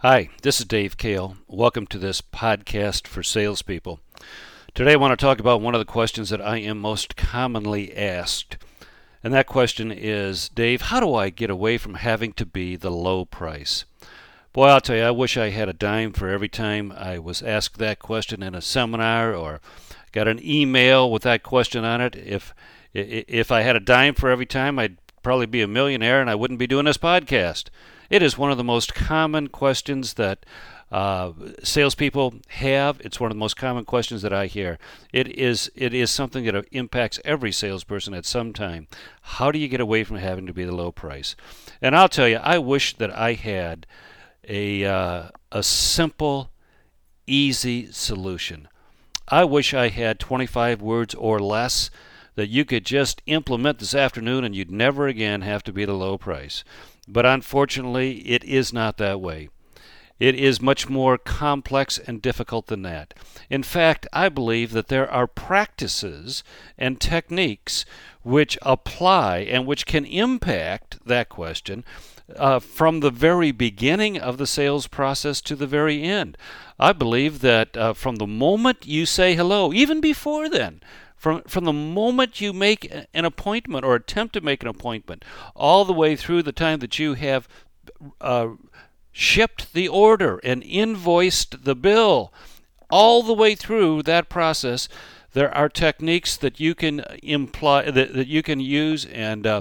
Hi, this is Dave Kale. Welcome to this podcast for salespeople. Today I want to talk about one of the questions that I am most commonly asked. And that question is, Dave, how do I get away from having to be the low price? Boy, I'll tell you, I wish I had a dime for every time I was asked that question in a seminar or got an email with that question on it. If I had a dime for every time, I'd probably be a millionaire and I wouldn't be doing this podcast. It is one of the most common questions that salespeople have. It's one of the most common questions that I hear. It is something that impacts every salesperson at some time. How do you get away from having to be the low price? And I'll tell you, I wish that I had a simple, easy solution. I wish I had 25 words or less that you could just implement this afternoon and you'd never again have to be the low price. But unfortunately, it is not that way. It is much more complex and difficult than that. In fact, I believe that there are practices and techniques which apply and which can impact that question from the very beginning of the sales process to the very end. I believe that from the moment you say hello, even before then, from the moment you make an appointment or attempt to make an appointment, all the way through the time that you have shipped the order and invoiced the bill, all the way through that process, there are techniques that you can that you can use and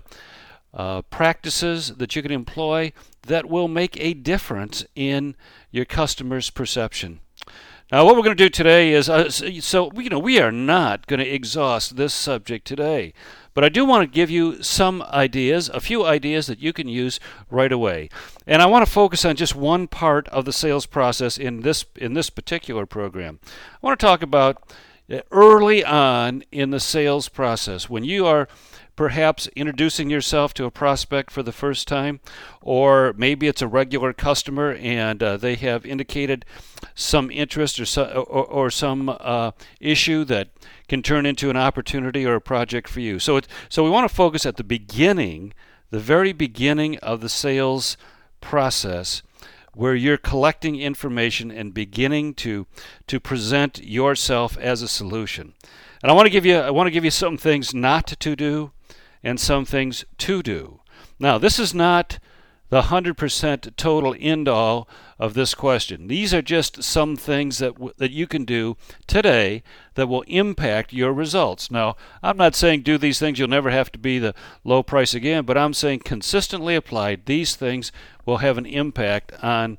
practices that you can employ that will make a difference in your customer's perception. Now, what we're going to do today is, we are not going to exhaust this subject today, but I do want to give you some ideas, a few ideas that you can use right away. And I want to focus on just one part of the sales process in this particular program. I want to talk about early on in the sales process, when you are perhaps introducing yourself to a prospect for the first time, or maybe it's a regular customer and they have indicated some interest or some issue that can turn into an opportunity or a project for you. So we want to focus at the beginning, the very beginning of the sales process, where you're collecting information and beginning to present yourself as a solution. And I want to give you some things not to do and some things to do. Now, this is not the 100% total end-all of this question. These are just some things that you can do today that will impact your results. Now, I'm not saying do these things, you'll never have to be the low price again, but I'm saying consistently applied, these things will have an impact on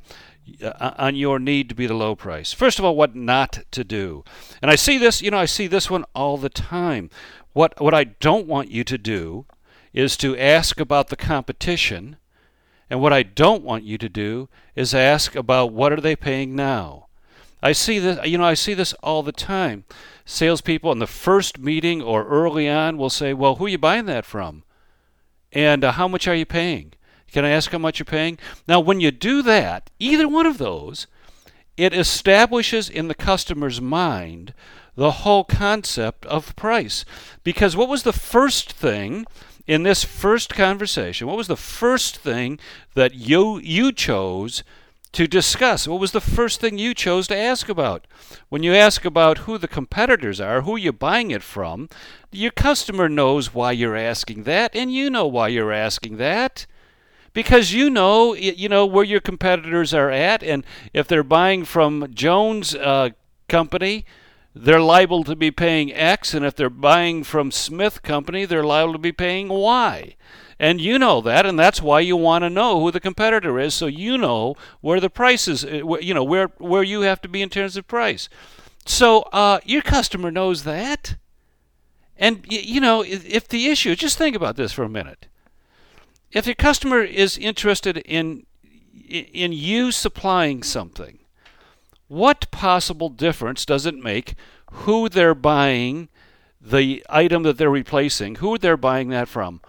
your need to be the low price. First of all, what not to do. And I see this one all the time. What I don't want you to do is to ask about the competition, and what I don't want you to do is ask about what are they paying now. I see this all the time. Salespeople in the first meeting or early on will say, well, who are you buying that from? And how much are you paying? Can I ask how much you're paying? Now, when you do that, either one of those, it establishes in the customer's mind the whole concept of price. Because what was the first thing in this first conversation? What was the first thing that you chose to discuss? What was the first thing you chose to ask about? When you ask about who the competitors are, who you're buying it from, your customer knows why you're asking that, and you know why you're asking that. Because you know where your competitors are at, and if they're buying from Jones Company, they're liable to be paying X, and if they're buying from Smith Company, they're liable to be paying Y. And you know that, and that's why you want to know who the competitor is, so you know where the price is, where you have to be in terms of price. So your customer knows that. And, if the issue, just think about this for a minute. If your customer is interested in you supplying something, what possible difference does it make who they're buying the item that they're replacing, who they're buying that from?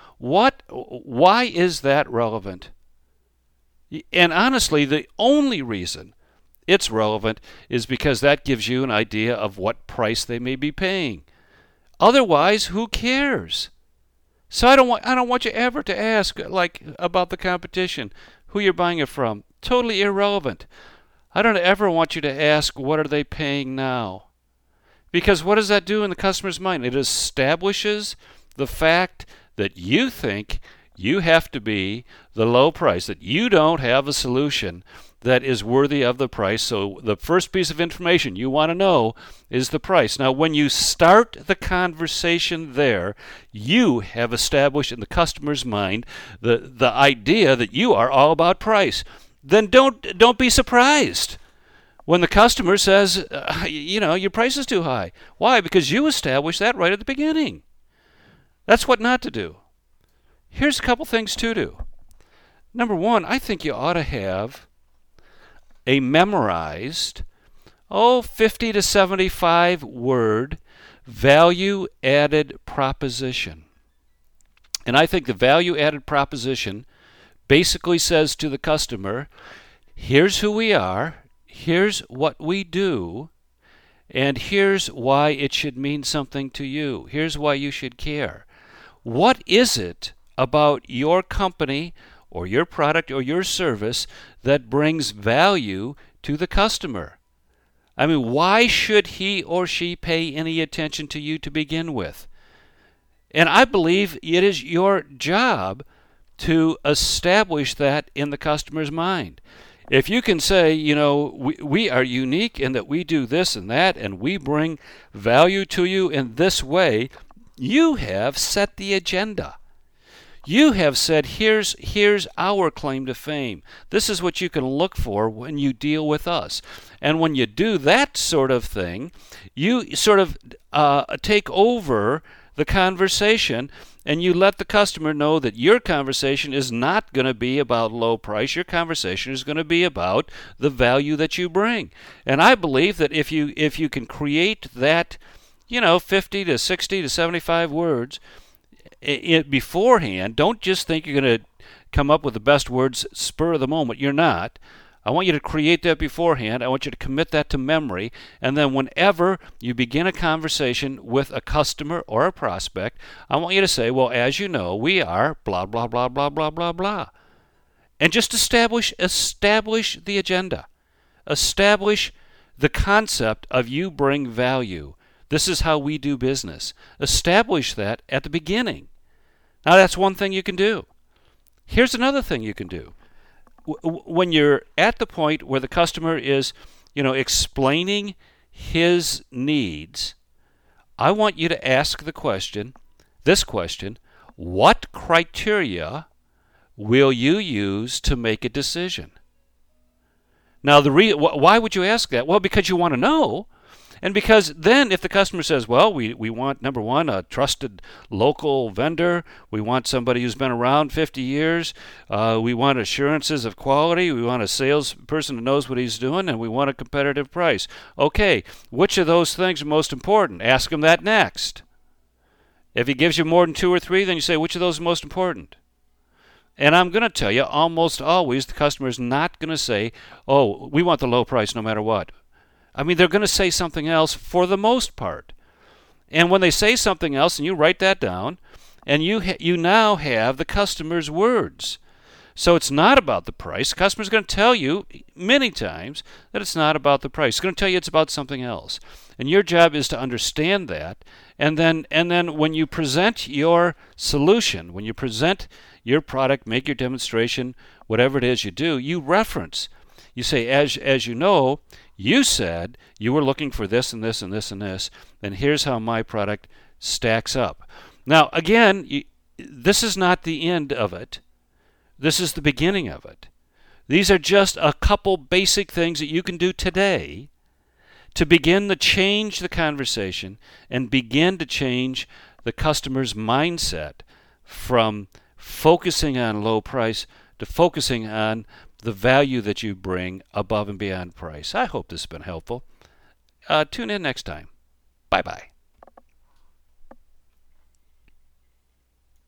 Why is that relevant? And honestly, the only reason it's relevant is because that gives you an idea of what price they may be paying. Otherwise, who cares? So I don't want you ever to ask about the competition. who you're buying it from, totally irrelevant. I don't ever want you to ask, what are they paying now? Because what does that do in the customer's mind? It establishes the fact that you think you have to be the low price, that you don't have a solution that is worthy of the price. So the first piece of information you want to know is the price. Now, when you start the conversation there, you have established in the customer's mind the idea that you are all about price. Then don't be surprised when the customer says, your price is too high. Why? Because you established that right at the beginning. That's what not to do. Here's a couple things to do. Number one, I think you ought to have a memorized, 50 to 75 word value-added proposition. And I think the value-added proposition basically says to the customer, here's who we are, here's what we do, and here's why it should mean something to you. Here's why you should care. What is it about your company or your product or your service that brings value to the customer? I mean, why should he or she pay any attention to you to begin with? And I believe it is your job to establish that in the customer's mind. If you can say, we are unique in that we do this and that, and we bring value to you in this way, you have set the agenda. You have said, here's our claim to fame. This is what you can look for when you deal with us. And when you do that sort of thing, you sort of take over the conversation, and you let the customer know that your conversation is not going to be about low price. Your conversation is going to be about the value that you bring. And I believe that if you can create that, 50 to 60 to 75 words beforehand, don't just think you're going to come up with the best words spur of the moment. You're not. I want you to create that beforehand. I want you to commit that to memory. And then whenever you begin a conversation with a customer or a prospect, I want you to say, well, as you know, we are blah, blah, blah, blah, blah, blah, blah. And just establish the agenda. Establish the concept of you bring value. This is how we do business. Establish that at the beginning. Now, that's one thing you can do. Here's another thing you can do. When you're at the point where the customer is, explaining his needs, I want you to ask this question, what criteria will you use to make a decision? Now, why would you ask that? Well, because you want to know. And because then if the customer says, well, we want, number one, a trusted local vendor. We want somebody who's been around 50 years. We want assurances of quality. We want a salesperson who knows what he's doing. And we want a competitive price. Okay, which of those things are most important? Ask him that next. If he gives you more than 2 or 3, then you say, which of those is most important? And I'm going to tell you, almost always the customer is not going to say, oh, we want the low price no matter what. I mean, they're going to say something else for the most part. And when they say something else, and you write that down, and you now have the customer's words. So it's not about the price. The customer's going to tell you many times that it's not about the price. It's going to tell you it's about something else. And your job is to understand that. And then when you present your solution, when you present your product, make your demonstration, whatever it is you do, you reference. You say, as you know, you said you were looking for this and this and this and this, and here's how my product stacks up. Now, again, this is not the end of it. This is the beginning of it. These are just a couple basic things that you can do today to begin to change the conversation and begin to change the customer's mindset from focusing on low price to focusing on the value that you bring above and beyond price. I hope this has been helpful. Tune in next time. Bye-bye.